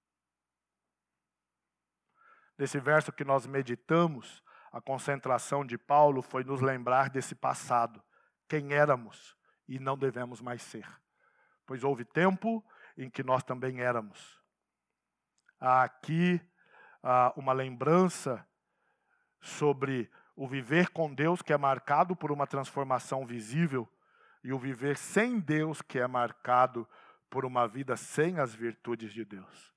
Nesse verso que nós meditamos, a concentração de Paulo foi nos lembrar desse passado. Quem éramos e não devemos mais ser. Pois houve tempo em que nós também éramos. Há aqui ah, uma lembrança sobre o viver com Deus, que é marcado por uma transformação visível, e o viver sem Deus, que é marcado por uma vida sem as virtudes de Deus.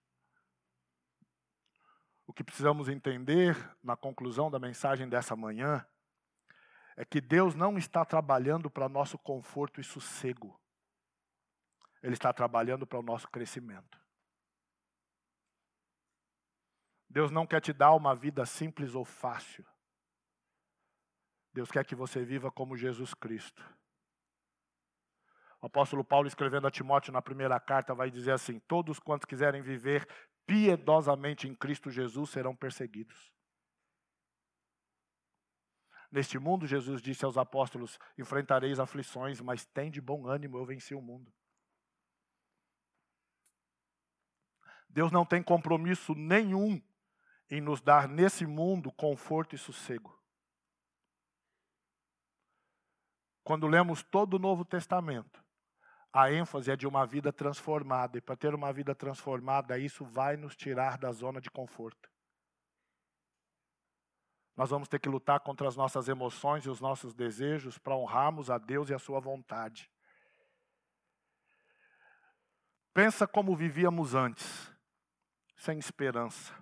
O que precisamos entender, na conclusão da mensagem dessa manhã, é que Deus não está trabalhando para nosso conforto e sossego. Ele está trabalhando para o nosso crescimento. Deus não quer te dar uma vida simples ou fácil. Deus quer que você viva como Jesus Cristo. O apóstolo Paulo, escrevendo a Timóteo na primeira carta, vai dizer assim: todos quantos quiserem viver piedosamente em Cristo Jesus serão perseguidos. Neste mundo, Jesus disse aos apóstolos: enfrentareis aflições, mas tende bom ânimo, eu venci o mundo. Deus não tem compromisso nenhum em nos dar nesse mundo conforto e sossego. Quando lemos todo o Novo Testamento, a ênfase é de uma vida transformada. E para ter uma vida transformada, isso vai nos tirar da zona de conforto. Nós vamos ter que lutar contra as nossas emoções e os nossos desejos para honrarmos a Deus e a sua vontade. Pensa como vivíamos antes, sem esperança.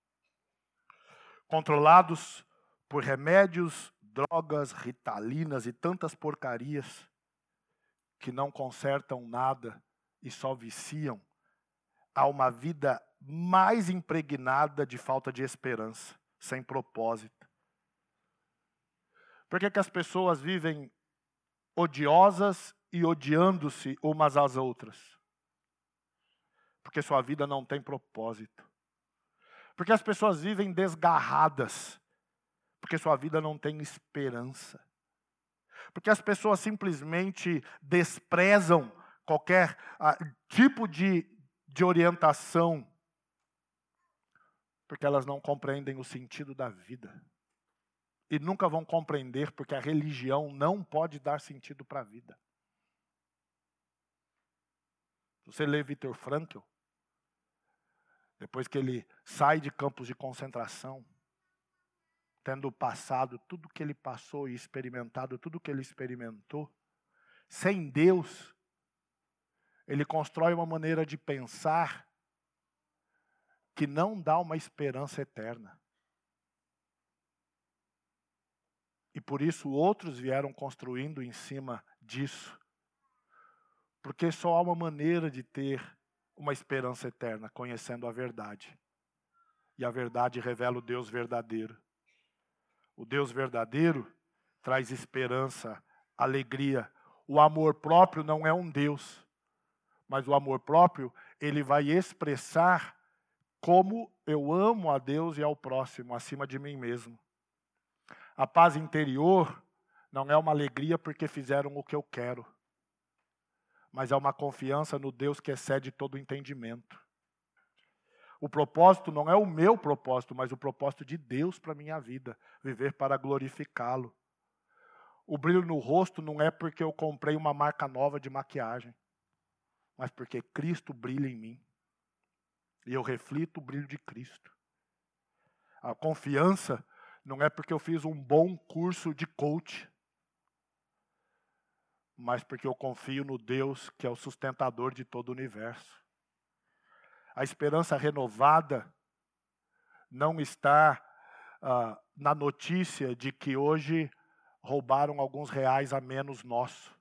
Controlados por remédios, drogas, ritalinas e tantas porcarias que não consertam nada e só viciam, há uma vida mais impregnada de falta de esperança, sem propósito. Por que que as pessoas vivem odiosas e odiando-se umas às outras? Porque sua vida não tem propósito. Porque as pessoas vivem desgarradas, porque sua vida não tem esperança. Porque as pessoas simplesmente desprezam qualquer ah, tipo de, de orientação, porque elas não compreendem o sentido da vida. E nunca vão compreender, porque a religião não pode dar sentido para a vida. Você lê Viktor Frankl, depois que ele sai de campos de concentração, tendo passado tudo que ele passou e experimentado tudo que ele experimentou, sem Deus, ele constrói uma maneira de pensar que não dá uma esperança eterna. E por isso outros vieram construindo em cima disso. Porque só há uma maneira de ter uma esperança eterna, conhecendo a verdade. E a verdade revela o Deus verdadeiro. O Deus verdadeiro traz esperança, alegria. O amor próprio não é um Deus, mas o amor próprio, ele vai expressar como eu amo a Deus e ao próximo, acima de mim mesmo. A paz interior não é uma alegria porque fizeram o que eu quero, mas é uma confiança no Deus que excede todo o entendimento. O propósito não é o meu propósito, mas o propósito de Deus para a minha vida. Viver para glorificá-lo. O brilho no rosto não é porque eu comprei uma marca nova de maquiagem, mas porque Cristo brilha em mim. E eu reflito o brilho de Cristo. A confiança não é porque eu fiz um bom curso de coach, mas porque eu confio no Deus que é o sustentador de todo o universo. A esperança renovada não está ah, na notícia de que hoje roubaram alguns reais a menos nosso,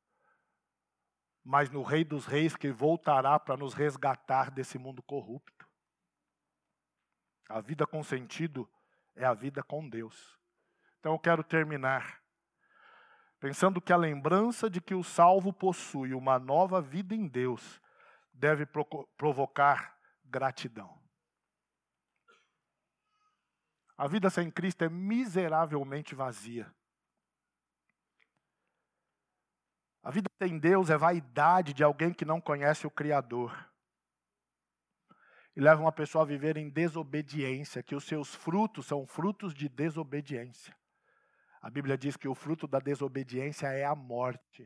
mas no Rei dos Reis que voltará para nos resgatar desse mundo corrupto. A vida com sentido é a vida com Deus. Então eu quero terminar pensando que a lembrança de que o salvo possui uma nova vida em Deus deve provocar gratidão. A vida sem Cristo é miseravelmente vazia. A vida sem Deus é vaidade de alguém que não conhece o Criador. E leva uma pessoa a viver em desobediência, que os seus frutos são frutos de desobediência. A Bíblia diz que o fruto da desobediência é a morte.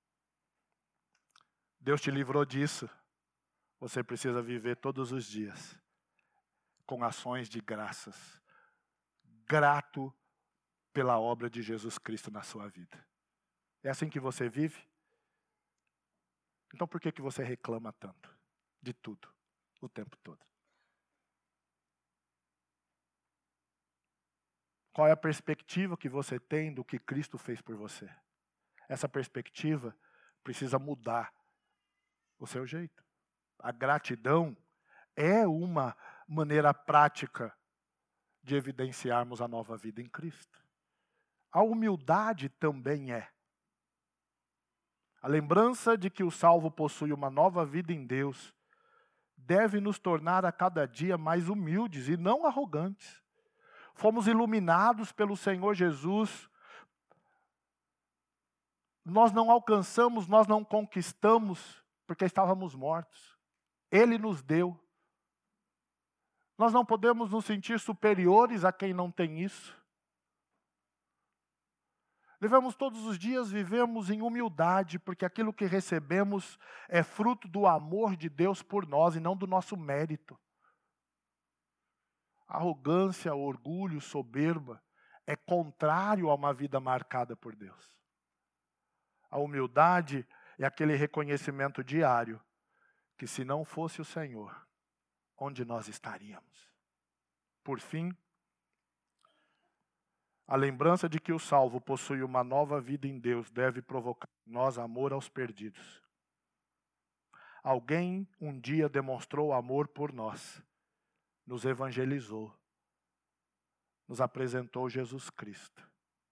Deus te livrou disso. Você precisa viver todos os dias com ações de graças. Grato pela obra de Jesus Cristo na sua vida. É assim que você vive? Então por que que você reclama tanto de tudo, o tempo todo? Qual é a perspectiva que você tem do que Cristo fez por você? Essa perspectiva precisa mudar o seu jeito. A gratidão é uma maneira prática de evidenciarmos a nova vida em Cristo. A humildade também é. A lembrança de que o salvo possui uma nova vida em Deus deve nos tornar a cada dia mais humildes e não arrogantes. Fomos iluminados pelo Senhor Jesus. Nós não alcançamos, nós não conquistamos porque estávamos mortos. Ele nos deu. Nós não podemos nos sentir superiores a quem não tem isso. Devemos todos os dias vivermos em humildade, porque aquilo que recebemos é fruto do amor de Deus por nós e não do nosso mérito. Arrogância, orgulho, soberba é contrário a uma vida marcada por Deus. A humildade é aquele reconhecimento diário que se não fosse o Senhor, onde nós estaríamos? Por fim, a lembrança de que o salvo possui uma nova vida em Deus deve provocar em nós amor aos perdidos. Alguém um dia demonstrou amor por nós, nos evangelizou, nos apresentou Jesus Cristo.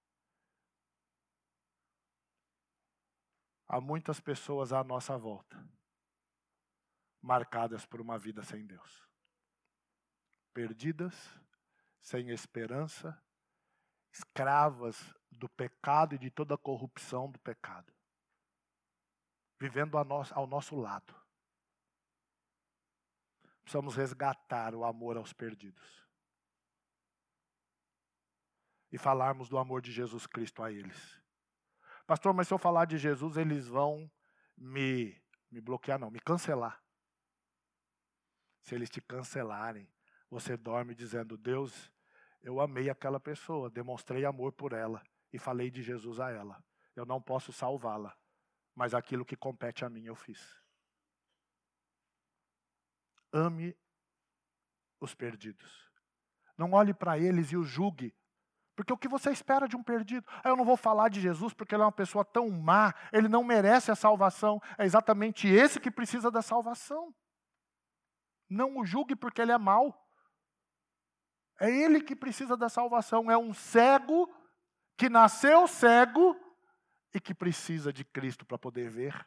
Há muitas pessoas à nossa volta, marcadas por uma vida sem Deus. Perdidas, sem esperança, escravas do pecado e de toda a corrupção do pecado. Vivendo ao nosso lado. Precisamos resgatar o amor aos perdidos. E falarmos do amor de Jesus Cristo a eles. Pastor, mas se eu falar de Jesus, eles vão me, me bloquear, não, me cancelar. Se eles te cancelarem, você dorme dizendo, Deus, eu amei aquela pessoa, demonstrei amor por ela e falei de Jesus a ela. Eu não posso salvá-la, mas aquilo que compete a mim eu fiz. Ame os perdidos. Não olhe para eles e os julgue. Porque o que você espera de um perdido? Ah, eu não vou falar de Jesus porque ele é uma pessoa tão má, ele não merece a salvação. É exatamente esse que precisa da salvação. Não o julgue porque ele é mau. É ele que precisa da salvação. É um cego que nasceu cego e que precisa de Cristo para poder ver.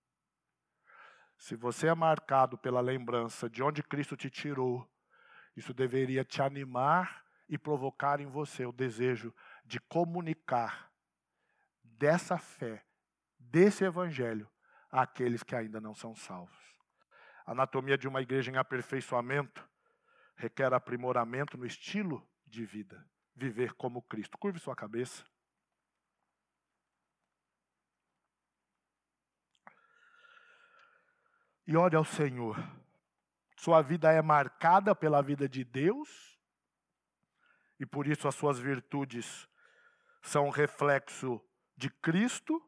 Se você é marcado pela lembrança de onde Cristo te tirou, isso deveria te animar e provocar em você o desejo de comunicar dessa fé, desse evangelho, àqueles que ainda não são salvos. A anatomia de uma igreja em aperfeiçoamento requer aprimoramento no estilo de vida. Viver como Cristo. Curve sua cabeça. e ore ao Senhor. Sua vida é marcada pela vida de Deus, e por isso as suas virtudes são um reflexo de Cristo.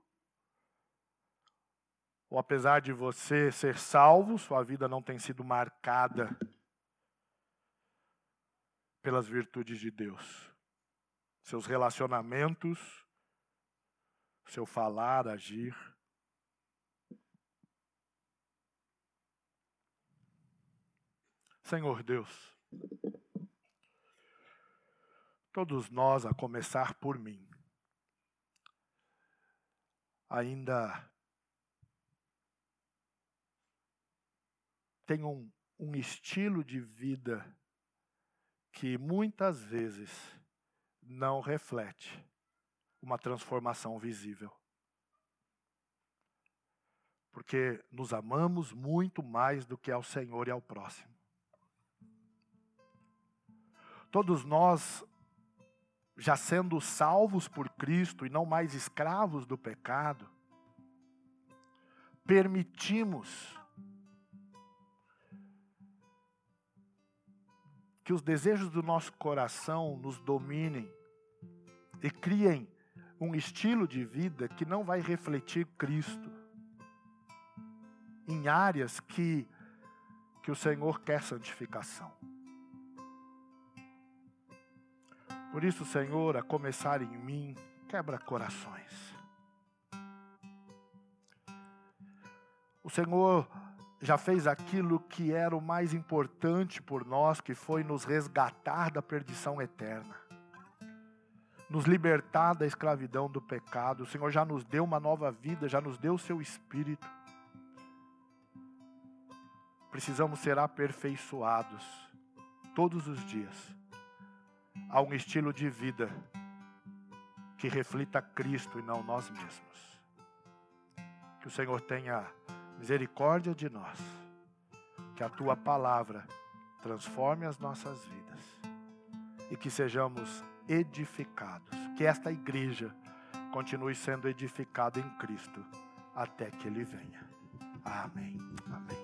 Ou apesar de você ser salvo, sua vida não tem sido marcada pelas virtudes de Deus. Seus relacionamentos, seu falar, agir. Senhor Deus, todos nós, a começar por mim, ainda tem um, um estilo de vida que muitas vezes não reflete uma transformação visível. Porque nos amamos muito mais do que ao Senhor e ao próximo. Todos nós, já sendo salvos por Cristo e não mais escravos do pecado, permitimos que os desejos do nosso coração nos dominem e criem um estilo de vida que não vai refletir Cristo em áreas que, que o Senhor quer santificação. Por isso, Senhor, a começar em mim, quebra corações. O Senhor já fez aquilo que era o mais importante por nós, que foi nos resgatar da perdição eterna. Nos libertar da escravidão do pecado. O Senhor já nos deu uma nova vida, já nos deu o seu Espírito. Precisamos ser aperfeiçoados todos os dias a um estilo de vida que reflita Cristo e não nós mesmos. Que o Senhor tenha misericórdia de nós, que a Tua palavra transforme as nossas vidas e que sejamos edificados, que esta igreja continue sendo edificada em Cristo até que Ele venha. Amém. Amém.